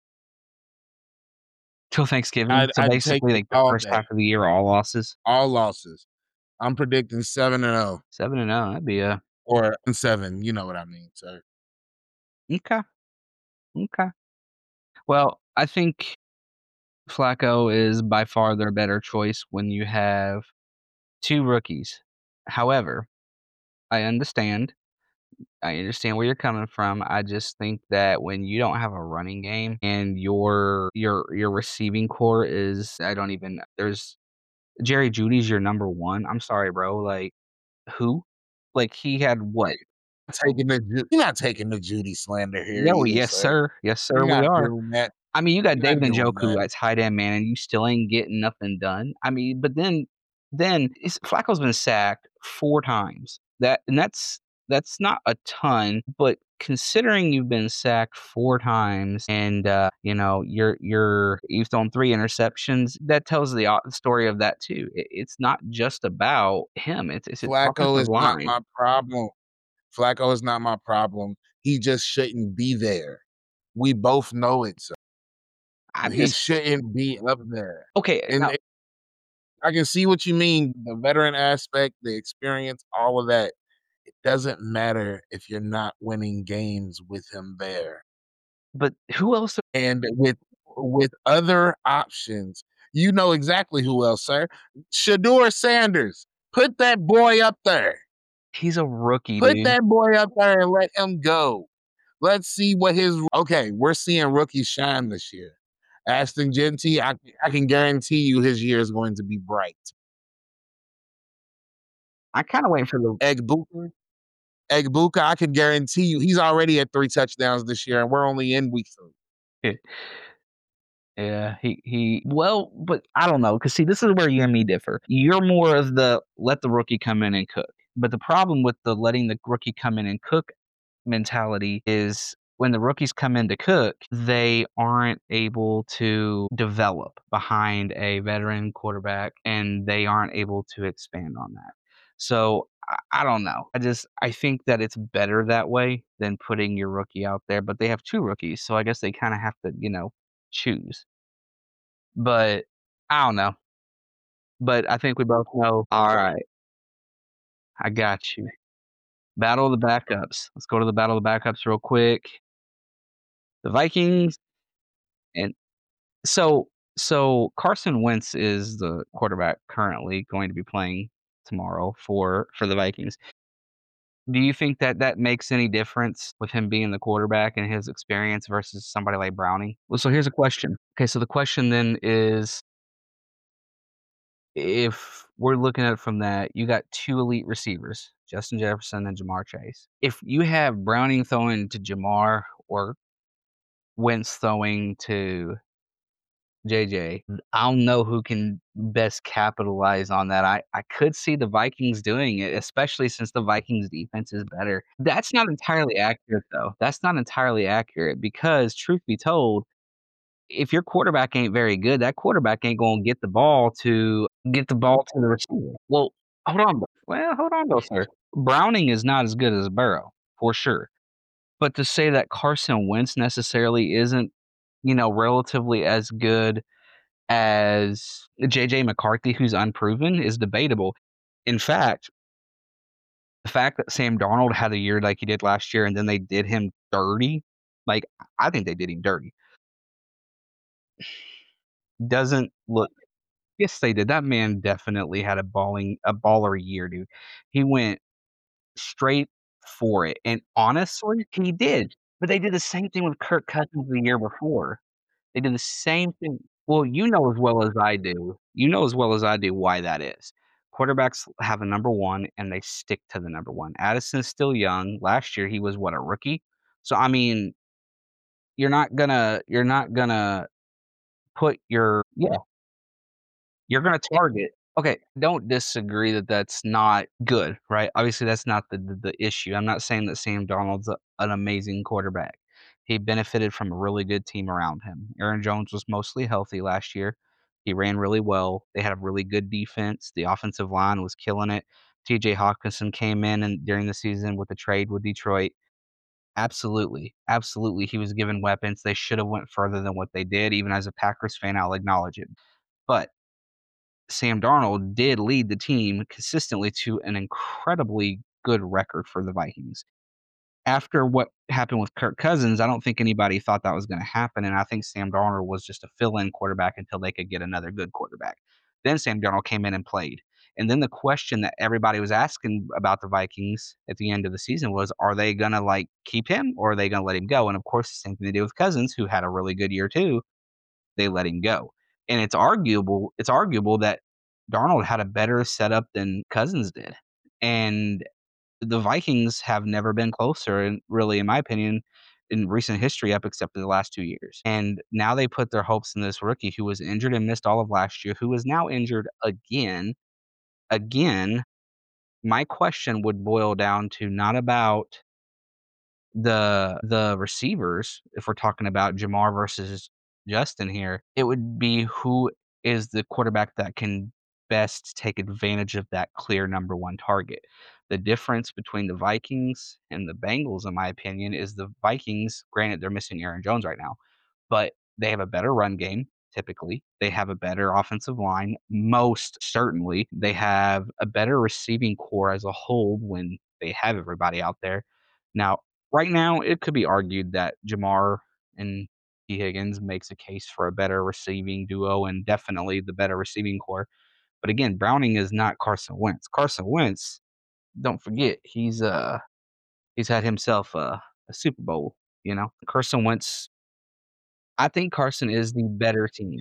till Thanksgiving, I'd so I'd take basically, it like, the all first half day. of the year, all losses. All losses. I'm predicting seven and oh seven and oh, that'd be a or seven, you know what I mean, sir. m'kay, m'kay. Well, I think Flacco is by far their better choice when you have two rookies. However, I understand. I understand where you're coming from. I just think that when you don't have a running game and your your your receiving core is I don't even there's Jerry Jeudy's your number one. I'm sorry, bro. Like, who? Like, he had what? Taking the Ju you're not taking the Judy slander here No, either, yes, sir. sir. Yes, You're sir, we not are. doing that. I mean, you got You're not David doing that. Njoku at tight end, man, and you still ain't getting nothing done. I mean, but then then it's Flacco's been sacked four times. That and that's that's not a ton, but considering you've been sacked four times and, uh, you know, you're you're you've thrown three interceptions, that tells the o story of that too. It it's not just about him, it's it's his Flacco offensive is not line. my problem. Flacco is not my problem. He just shouldn't be there. We both know it, sir. I'm He just shouldn't be up there. okay, And now it I can see what you mean, the veteran aspect, the experience, all of that. It doesn't matter if you're not winning games with him there. but who else And with with other options, you know exactly who else, sir. Shedeur Sanders. Put that boy up there. he's a rookie, Put dude. that boy up there and let him go. Let's see what his okay, we're seeing rookies shine this year. Ashton Genty, I I can guarantee you his year is going to be bright. I kinda waiting for the Egbuka, Egbuka, I can guarantee you he's already at three touchdowns this year, and we're only in week three. Yeah, he he well, but I don't know, know, cause see, this is where you and me differ. You're more of the let the rookie come in and cook. But the problem with the letting the rookie come in and cook mentality is when the rookies come in to cook, they aren't able to develop behind a veteran quarterback, and they aren't able to expand on that. So, I I don't know. I just I think that it's better that way than putting your rookie out there, but they have two rookies, so I guess they kinda have to, you know, choose. But I don't know. But I think we both know alright, I got you. Battle of the backups. Let's go to the battle of the backups real quick. The Vikings and so so Carson Wentz is the quarterback currently going to be playing tomorrow for for the Vikings. Do you think that that makes any difference with him being the quarterback and his experience versus somebody like Browning? Well, so here's a question. Okay, so the question then is if we're looking at it from that, you got two elite receivers, Justin Jefferson and Jamar Chase. If you have Browning throwing to Jamar or Wentz throwing to J J, I don't know who can best capitalize on that. I, I could see the Vikings doing it, especially since the Vikings defense is better. That's not entirely accurate, though. That's not entirely accurate because, truth be told, if your quarterback ain't very good, that quarterback ain't gonna get the ball to get the ball to the receiver. Well, hold on. Well, hold on though, sir. Browning is not as good as Burrow, for sure. But to say that Carson Wentz necessarily isn't, you know, relatively as good as J J McCarthy, who's unproven, is debatable. In fact, The fact that Sam Darnold had a year like he did last year and then they did him dirty, like, I think they did him dirty. Doesn't look Yes, they did. That man definitely had a balling a baller year, dude. He went straight for it, and honestly, he did, but they did the same thing with Kirk Cousins the year before. They did the same thing. Well, you know as well as I do you know as well as I do why that is. Quarterbacks have a number one, and they stick to the number one. Addison's still young. Last year, he was, what, a rookie? So, I mean, you're not gonna you're not gonna put your yeah. You're gonna target Okay, don't disagree that that's not good, right? Obviously, that's not the the the issue. I'm not saying that Sam Donald's a an amazing quarterback. He benefited from a really good team around him. Aaron Jones was mostly healthy last year. He ran really well. They had a really good defense. The offensive line was killing it. T J Hockenson came in and during the season with the trade with Detroit. Absolutely, absolutely, he was given weapons. They should have went further than what they did. Even as a Packers fan, I'll acknowledge it. But Sam Darnold did lead the team consistently to an incredibly good record for the Vikings. After what happened with Kirk Cousins, I don't think anybody thought that was gonna happen, and I think Sam Darnold was just a fill-in quarterback until they could get another good quarterback. Then Sam Darnold came in and played. And then the question that everybody was asking about the Vikings at the end of the season was, are they gonna, like, keep him or are they gonna let him go? And of course, the same thing they did with Cousins, who had a really good year too, they let him go. And it's arguable it's arguable that Darnold had a better setup than Cousins did. And the Vikings have never been closer and really, in my opinion, in recent history up except for the last two years. And now they put their hopes in this rookie who was injured and missed all of last year, who is now injured again. Again, my question would boil down to not about the the receivers, if we're talking about Jamar versus Justin here, it would be who is the quarterback that can best take advantage of that clear number one target. The difference between the Vikings and the Bengals, in my opinion, is the Vikings, granted they're missing Aaron Jones right now, but they have a better run game, typically. They have a better offensive line, most certainly. They have a better receiving core as a whole when they have everybody out there. Now, right now, it could be argued that Jamar and T. Higgins makes a case for a better receiving duo and definitely the better receiving core. But again, Browning is not Carson Wentz. Carson Wentz, don't forget, he's uh he's had himself a, a Super Bowl, you know. Carson Wentz, I think Carson is the better team.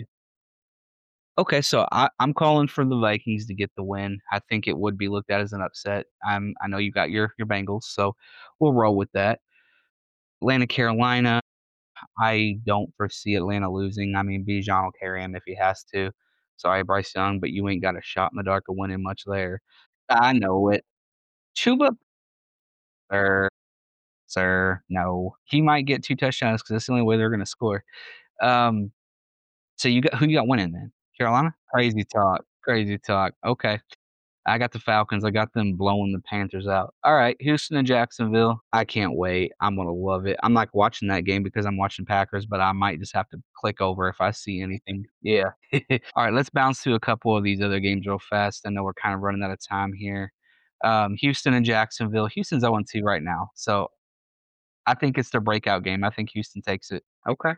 Okay, so I, I'm calling for the Vikings to get the win. I think it would be looked at as an upset. I'm I know you got your your Bengals, so we'll roll with that. Atlanta, Carolina. I don't foresee Atlanta losing. I mean, Bijan will carry him if he has to. Sorry, Bryce Young, but you ain't got a shot in the dark of winning much there. I know it. Chuba, sir, sir, no. He might get two touchdowns because that's the only way they're going to score. Um, so you got who you got winning then? Carolina? Crazy talk. Crazy talk. Okay. I got the Falcons. I got them blowing the Panthers out. All right, Houston and Jacksonville. I can't wait. I'm gonna love it. I'm not watching that game because I'm watching Packers, but I might just have to click over if I see anything. Yeah. All right, let's bounce to a couple of these other games real fast. I know we're kind of running out of time here. Um, Houston and Jacksonville. Houston's oh two right now, so I think it's their breakout game. I think Houston takes it. Okay.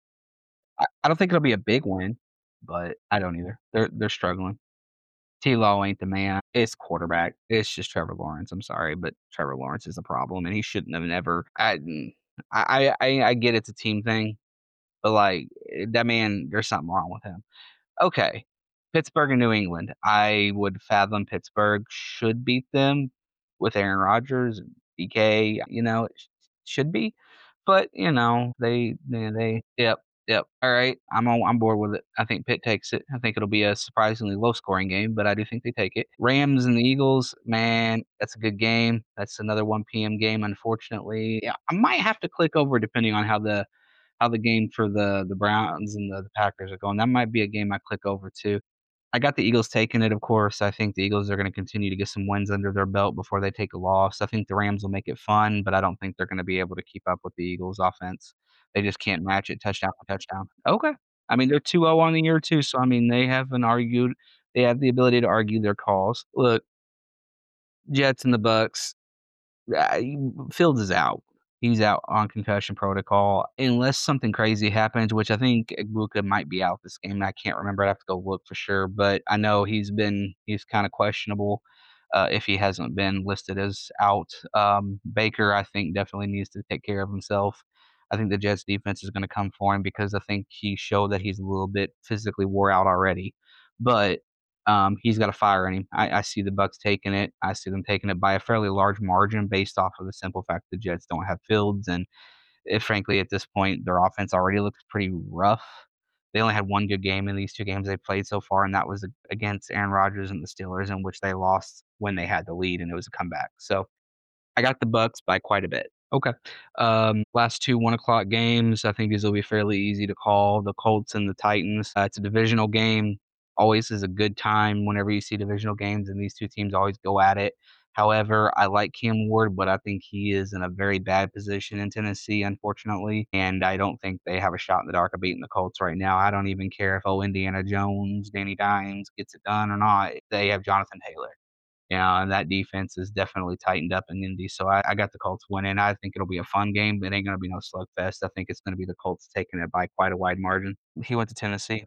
I, I don't think it'll be a big win, but I don't either. They're they're struggling. T-Law ain't the man. It's quarterback. It's just Trevor Lawrence. I'm sorry, but Trevor Lawrence is the problem, and he shouldn't have never. I, mm, I, I, I get it's a team thing, but like that man, there's something wrong with him. Okay. Pittsburgh and New England. I would fathom Pittsburgh should beat them with Aaron Rodgers and D K, you know, it sh should be. But, you know, they they they yep, yep. All right. I'm on I'm bored with it. I think Pitt takes it. I think it'll be a surprisingly low scoring game, but I do think they take it. Rams and the Eagles, man, that's a good game. That's another one p m game, unfortunately. Yeah, I might have to click over depending on how the how the game for the the Browns and the the Packers are going. That might be a game I click over to. I got the Eagles taking it, of course. I think the Eagles are gonna continue to get some wins under their belt before they take a loss. I think the Rams will make it fun, but I don't think they're gonna be able to keep up with the Eagles' offense. They just can't match it touchdown for touchdown. Okay. I mean, they're two oh on the year too, so I mean, they haven't argued they have the ability to argue their calls. Look, Jets and the Bucks. Uh, Fields is out. He's out on concussion protocol unless something crazy happens, which I think Igbokwe might be out this game. I can't remember. I'd have to go look for sure, but I know he's been he's kinda questionable, uh, if he hasn't been listed as out. Um, Baker, I think, definitely needs to take care of himself. I think the Jets defense is gonna come for him because I think he showed that he's a little bit physically wore out already. But um, he's got a fire in him. I, I see the Bucks taking it. I see them taking it by a fairly large margin based off of the simple fact the Jets don't have Fields, and if, frankly, at this point, their offense already looks pretty rough. They only had one good game in these two games they played so far, and that was against Aaron Rodgers and the Steelers, in which they lost when they had the lead, and it was a comeback. So I got the Bucks by quite a bit. Okay. Um, last two one o'clock games, I think these will be fairly easy to call. The Colts and the Titans. Uh, it's a divisional game. Always is a good time whenever you see divisional games, and these two teams always go at it. However, I like Cam Ward, but I think he is in a very bad position in Tennessee, unfortunately, and I don't think they have a shot in the dark of beating the Colts right now. I don't even care if, oh, Indiana Jones, Danny Dimes gets it done or not. They have Jonathan Taylor. Yeah, and that defense is definitely tightened up in Indy, so I I got the Colts winning. I think it'll be a fun game. It ain't gonna be no slugfest. I think it's gonna be the Colts taking it by quite a wide margin. He went to Tennessee.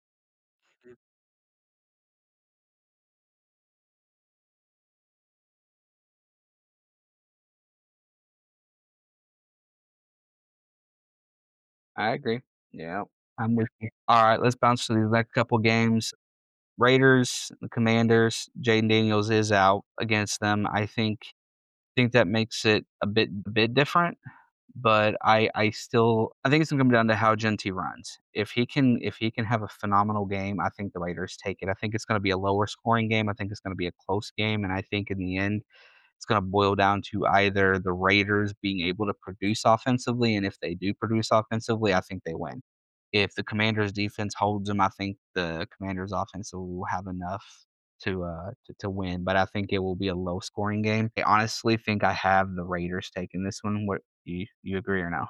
I agree. Yeah, I'm with you. Alright, let's bounce to these next couple games. Raiders, the Commanders, Jayden Daniels is out against them. I think think that makes it a bit a bit different. But I I still I think it's gonna come down to how Genty runs. If he can if he can have a phenomenal game, I think the Raiders take it. I think it's gonna be a lower scoring game. I think it's gonna be a close game, and I think in the end, it's gonna boil down to either the Raiders being able to produce offensively, and if they do produce offensively, I think they win. If the Commanders' defense holds them, I think the Commanders' offense will have enough to, uh, to to win, but I think it will be a low scoring game. I honestly think I have the Raiders taking this one. What you you agree or no?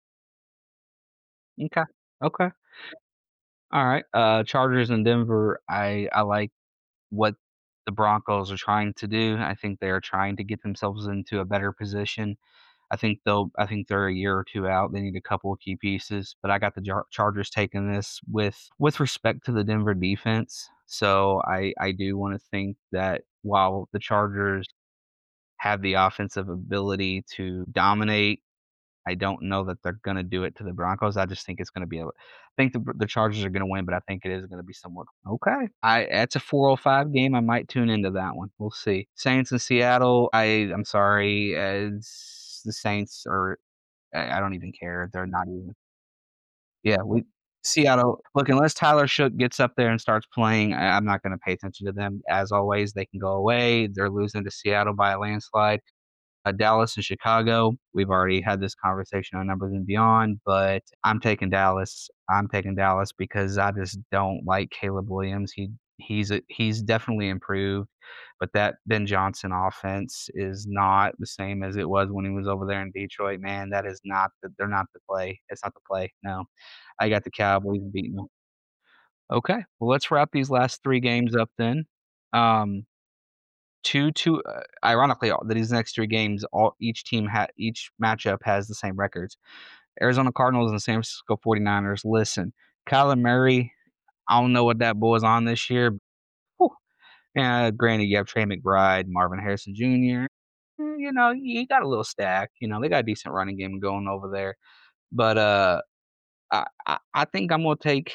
Okay. Okay. Alright. Uh, Chargers and Denver, I I like what the Broncos are trying to do. I think they're trying to get themselves into a better position. I think they'll I think they're a year or two out. They need a couple of key pieces, but I got the Jar Chargers taking this with with respect to the Denver defense. So I I do wanna think that while the Chargers have the offensive ability to dominate, I don't know that they're gonna do it to the Broncos. I just think it's gonna be a I think the the Chargers are gonna win, but I think it is gonna be somewhat okay. I That's a four oh five game. I might tune into that one. We'll see. Saints in Seattle, I I'm sorry, uh, it's the Saints are I I don't even care. They're not even yeah, we Seattle look, unless Tyler Shook gets up there and starts playing, I I'm not gonna pay attention to them. As always, they can go away. They're losing to Seattle by a landslide. Uh, Dallas and Chicago, we've already had this conversation on Numbers and Beyond, but I'm taking Dallas. I'm taking Dallas because I just don't like Caleb Williams. He he's a, he's definitely improved, but that Ben Johnson offense is not the same as it was when he was over there in Detroit. Man, that is not the, they're not the play. It's not the play. No, I got the Cowboys beating them. Okay, well let's wrap these last three games up then. Um, two two uh, ironically, all these next three games, all each team had each matchup has the same records. Arizona Cardinals and San Francisco 49ers. Listen, Kyler Murray, I don't know what that boy's on this year. Whew, yeah, granted, you have Trey McBride, Marvin Harrison Junior Mm, You know, you got a little stack. You know, they got a decent running game going over there. But uh, I, I, I think I'm gonna take.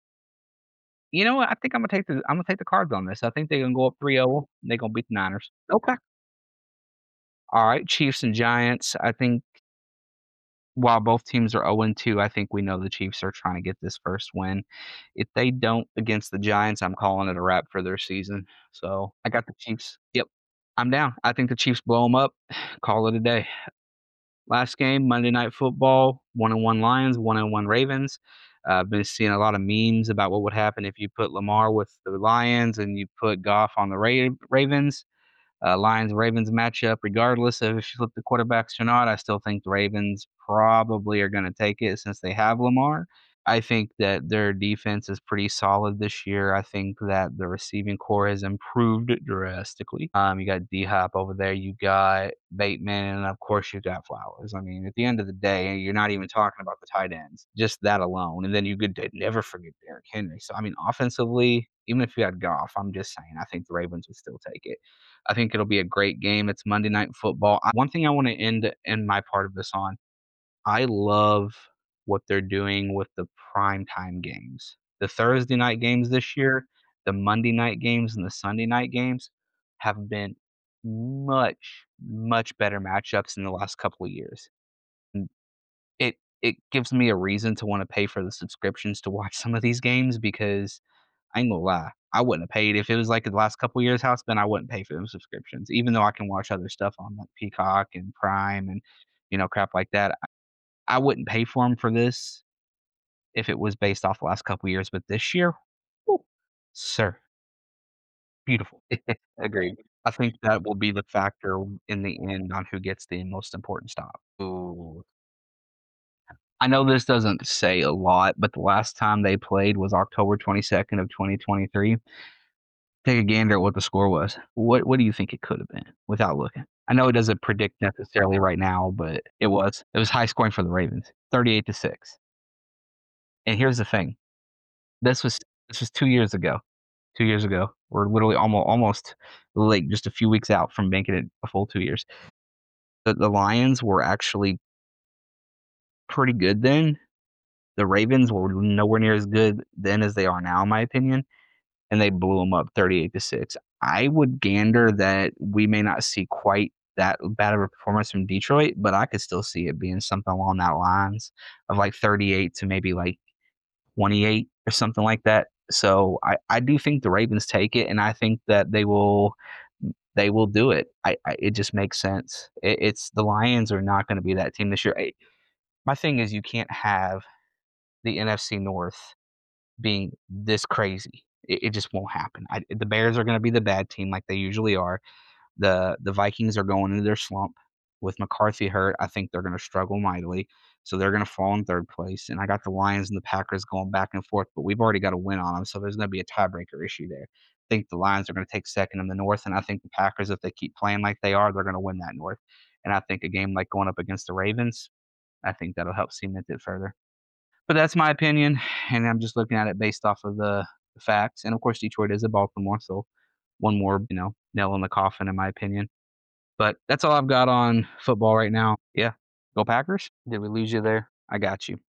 You know what? I think I'm gonna take the I'm gonna take the Cards on this. I think they're gonna go up three zero. They're gonna beat the Niners. Okay. All right, Chiefs and Giants. I think while both teams are oh and two, I think we know the Chiefs are trying to get this first win. If they don't against the Giants, I'm calling it a wrap for their season. So I got the Chiefs. Yep, I'm down. I think the Chiefs blow them up. Call it a day. Last game, Monday Night Football, one and one Lions, one and one Ravens. Uh, I've been seeing a lot of memes about what would happen if you put Lamar with the Lions and you put Goff on the Ra- Ravens. Uh, Lions Ravens matchup, regardless of if you flip the quarterbacks or not, I still think the Ravens probably are going to take it since they have Lamar. I think that their defense is pretty solid this year. I think that the receiving core has improved drastically. Um, you got D-Hop over there, you got Bateman, and of course you got Flowers. I mean, at the end of the day, you're not even talking about the tight ends, just that alone. And then you could never forget Derrick Henry. So I mean, offensively, even if you had Goff, I'm just saying, I think the Ravens would still take it. I think it'll be a great game. It's Monday Night Football. I, one thing I want to end end my part of this on, I love what they're doing with the primetime games. The Thursday night games this year, the Monday night games, and the Sunday night games have been much, much better matchups in the last couple of years. And it it gives me a reason to wanna pay for the subscriptions to watch some of these games because I ain't gonna lie, I wouldn't have paid if it was like the last couple of years how it's been, I wouldn't pay for them subscriptions, even though I can watch other stuff on, like, Peacock and Prime and, you know, crap like that. I wouldn't pay for him for this if it was based off the last couple years, but this year, woo, sir, beautiful. Agreed. I think that will be the factor in the end on who gets the most important stop. Ooh. I know this doesn't say a lot, but the last time they played was October twenty-second of twenty twenty-three. Take a gander at what the score was. What what do you think it could have been without looking? I know it doesn't predict necessarily right now, but it was. It was high scoring for the Ravens, thirty-eight to six. And here's the thing. This was this was two years ago. two years ago. We're literally almost almost, like, just a few weeks out from making it a full two years. The the Lions were actually pretty good then. The Ravens were nowhere near as good then as they are now, in my opinion, and they blew them up thirty-eight to six. I would gander that we may not see quite that bad of a performance from Detroit, but I could still see it being something along that lines of, like, thirty-eight to maybe, like, twenty-eight or something like that. So I, I do think the Ravens take it, and I think that they will they will do it. I, I it just makes sense. It, it's the Lions are not going to be that team this year. I, my thing is you can't have the N F C North being this crazy. It, it just won't happen. I, the Bears are going to be the bad team like they usually are. The the Vikings are going into their slump. With McCarthy hurt, I think they're gonna struggle mightily, so they're gonna fall in third place, and I got the Lions and the Packers going back and forth, but we've already got a win on them, so there's gonna be a tiebreaker issue there. I think the Lions are gonna take second in the North, and I think the Packers, if they keep playing like they are, they're gonna win that North, and I think a game like going up against the Ravens, I think that'll help cement it further. But that's my opinion, and I'm just looking at it based off of the the facts, and of course, Detroit is at Baltimore, so one more, you know, nail in the coffin in my opinion. But that's all I've got on football right now. Yeah. Go Packers. Did we lose you there? I got you.